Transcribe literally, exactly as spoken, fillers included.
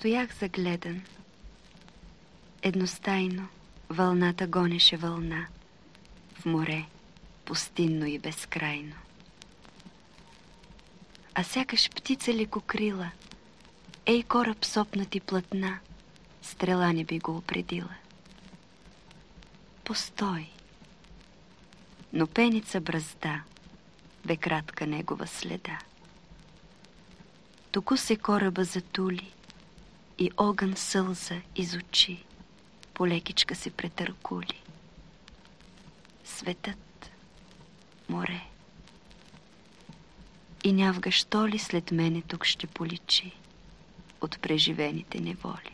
Стоях загледан. Едностайно вълната гонеше вълна в море, пустинно и безкрайно. А сякаш птица лекокрила, ей кораб сопнати платна, стрела не би го опредила. Постой! Но пеница бразда, бе кратка негова следа. Току се кораба затули и огън сълза из очи, полекичка се претъркули. Светът, море. И нявга, що ли след мене тук ще поличи от преживените неволи.